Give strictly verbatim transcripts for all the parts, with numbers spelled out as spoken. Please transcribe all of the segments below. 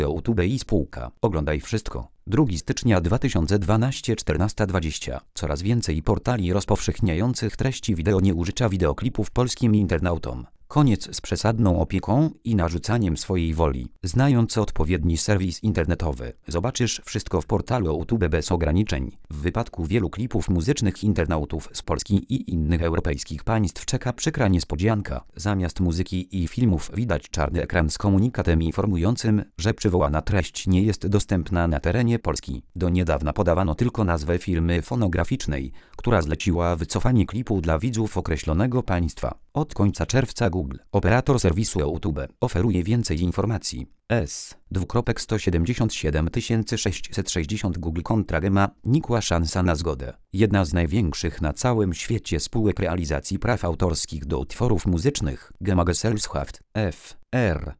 YouTube i spółka. Oglądaj wszystko. drugiego stycznia dwa tysiące dwunastego czternaście dwadzieścia. Coraz więcej portali rozpowszechniających treści wideo nie użycza wideoklipów polskim internautom. Koniec z przesadną opieką i narzucaniem swojej woli. Znając odpowiedni serwis internetowy, zobaczysz wszystko w portalu YouTube bez ograniczeń. W wypadku wielu klipów muzycznych internautów z Polski i innych europejskich państw czeka przykra niespodzianka. Zamiast muzyki i filmów widać czarny ekran z komunikatem informującym, że przywołana treść nie jest dostępna na terenie Polski. Do niedawna podawano tylko nazwę firmy fonograficznej, która zleciła wycofanie klipu dla widzów określonego państwa. Od końca czerwca Google, operator serwisu YouTube, oferuje więcej informacji. S. sto siedemdziesiąt siedem tysięcy sześćset sześćdziesiąt Google kontra Gema, nikła szansa na zgodę. Jedna z największych na całym świecie spółek realizacji praw autorskich do utworów muzycznych, Gemeingesellschaft, F R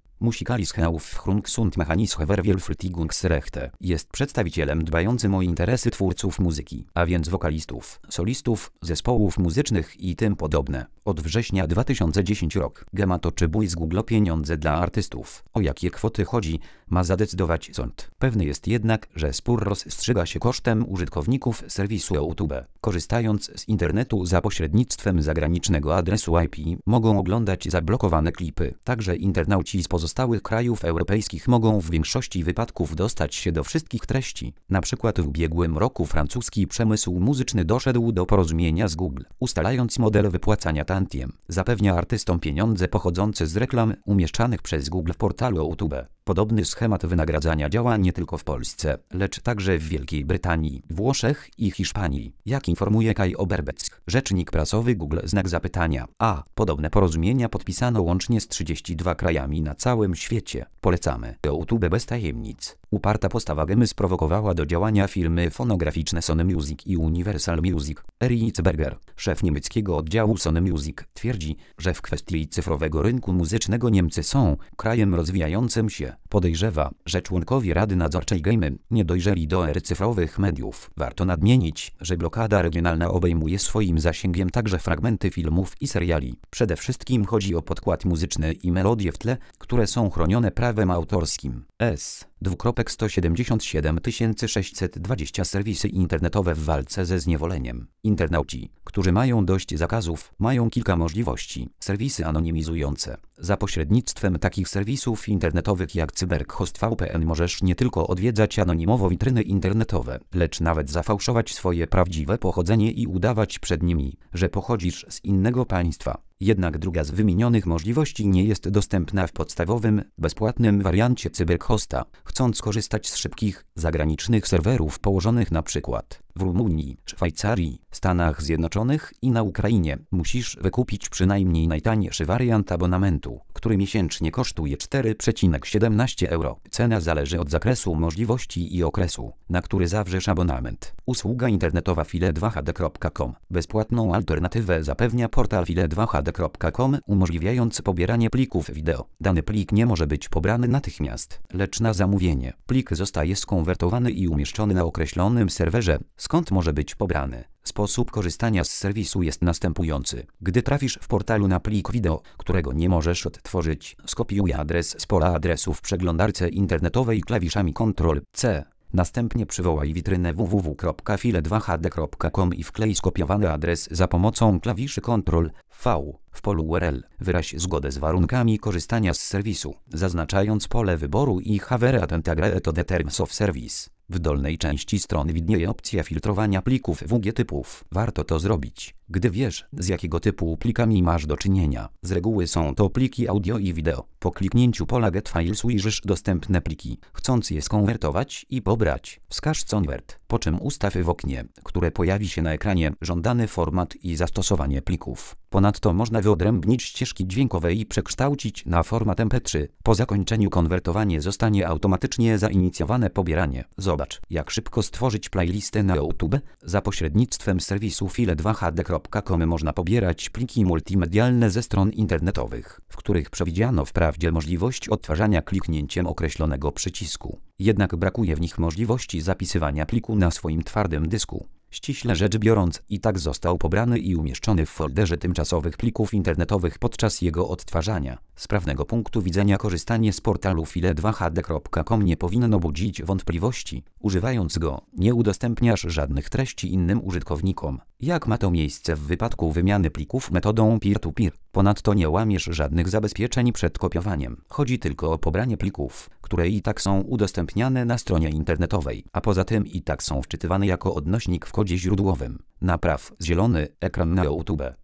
Musikalischaufführungsund-Mechanische-Verwirklichungsrechte, jest przedstawicielem dbającym o interesy twórców muzyki, a więc wokalistów, solistów, zespołów muzycznych i tym podobne. Od września dwa tysiące dziesiątego rok Gema toczy bój z Google o pieniądze dla artystów. O jakie kwoty chodzi, ma zadecydować sąd. Pewny jest jednak, że spór rozstrzyga się kosztem użytkowników serwisu YouTube. Korzystając z internetu za pośrednictwem zagranicznego adresu I P, mogą oglądać zablokowane klipy. Także internauci z pozostałych krajów europejskich mogą w większości wypadków dostać się do wszystkich treści. Na przykład w ubiegłym roku francuski przemysł muzyczny doszedł do porozumienia z Google, ustalając model wypłacania tantiem. Zapewnia artystom pieniądze pochodzące z reklam umieszczanych przez Google w portalu YouTube. Podobny schemat wynagradzania działa nie tylko w Polsce, lecz także w Wielkiej Brytanii, Włoszech i Hiszpanii. Jak informuje Kai Oberbeck, rzecznik prasowy Google, znak zapytania. A. Podobne porozumienia podpisano łącznie z trzydziestoma dwoma krajami na całym świecie. Polecamy. YouTube bez tajemnic. Uparta postawa Gemy sprowokowała do działania firmy fonograficzne Sony Music i Universal Music. Erik Berger, szef niemieckiego oddziału Sony Music, twierdzi, że w kwestii cyfrowego rynku muzycznego Niemcy są krajem rozwijającym się. Podejrzewa, że członkowie Rady Nadzorczej Gemy nie dojrzeli do ery cyfrowych mediów. Warto nadmienić, że blokada regionalna obejmuje swoim zasięgiem także fragmenty filmów i seriali. Przede wszystkim chodzi o podkład muzyczny i melodie w tle, które są chronione prawem autorskim. S. sto siedemdziesiąt siedem tysięcy sześćset dwadzieścia serwisy internetowe w walce ze zniewoleniem. Internauci, którzy mają dość zakazów, mają kilka możliwości. Serwisy anonimizujące. Za pośrednictwem takich serwisów internetowych jak CyberHost V P N możesz nie tylko odwiedzać anonimowo witryny internetowe, lecz nawet zafałszować swoje prawdziwe pochodzenie i udawać przed nimi, że pochodzisz z innego państwa. Jednak druga z wymienionych możliwości nie jest dostępna w podstawowym, bezpłatnym wariancie CyberHosta. Chcąc skorzystać z szybkich, zagranicznych serwerów położonych na przykład w Rumunii, Szwajcarii, Stanach Zjednoczonych i na Ukrainie, musisz wykupić przynajmniej najtańszy wariant abonamentu, który miesięcznie kosztuje cztery przecinek siedemnaście euro. Cena zależy od zakresu możliwości i okresu, na który zawrzesz abonament. Usługa internetowa file dwa h d kropka com. Bezpłatną alternatywę zapewnia portal file dwa h d kropka com, umożliwiając pobieranie plików wideo. Dany plik nie może być pobrany natychmiast, lecz na zamówienie. Plik zostaje skonwertowany i umieszczony na określonym serwerze, skąd może być pobrany. Sposób korzystania z serwisu jest następujący. Gdy trafisz w portalu na plik wideo, którego nie możesz odtworzyć, skopiuj adres z pola adresu w przeglądarce internetowej klawiszami kontrol C. Następnie przywołaj witrynę w w w kropka file dwa h d kropka com i wklej skopiowany adres za pomocą klawiszy kontrol V. W polu U R L wyraź zgodę z warunkami korzystania z serwisu, zaznaczając pole wyboru i have agreed to the terms of service. W dolnej części strony widnieje opcja filtrowania plików W G typów. Warto to zrobić, gdy wiesz, z jakiego typu plikami masz do czynienia. Z reguły są to pliki audio i wideo. Po kliknięciu pola Get Files ujrzysz dostępne pliki. Chcąc je skonwertować i pobrać, wskaż Convert, po czym ustaw w oknie, które pojawi się na ekranie, żądany format i zastosowanie plików. Ponadto można wyodrębnić ścieżki dźwiękowe i przekształcić na format M P trzy. Po zakończeniu konwertowanie zostanie automatycznie zainicjowane pobieranie. Zobacz, jak szybko stworzyć playlistę na YouTube. Za pośrednictwem serwisu file dwa h d kropka com można pobierać pliki multimedialne ze stron internetowych, w których przewidziano wprawdzie możliwość odtwarzania kliknięciem określonego przycisku. Jednak brakuje w nich możliwości zapisywania pliku na swoim twardym dysku. Ściśle rzecz biorąc, i tak został pobrany i umieszczony w folderze tymczasowych plików internetowych podczas jego odtwarzania. Z prawnego punktu widzenia korzystanie z portalu file dwa h d kropka com nie powinno budzić wątpliwości. Używając go, nie udostępniasz żadnych treści innym użytkownikom, jak ma to miejsce w wypadku wymiany plików metodą peer-to-peer. Ponadto nie łamiesz żadnych zabezpieczeń przed kopiowaniem. Chodzi tylko o pobranie plików, które i tak są udostępniane na stronie internetowej, a poza tym i tak są wczytywane jako odnośnik w kodzie źródłowym. Napraw zielony ekran na YouTube.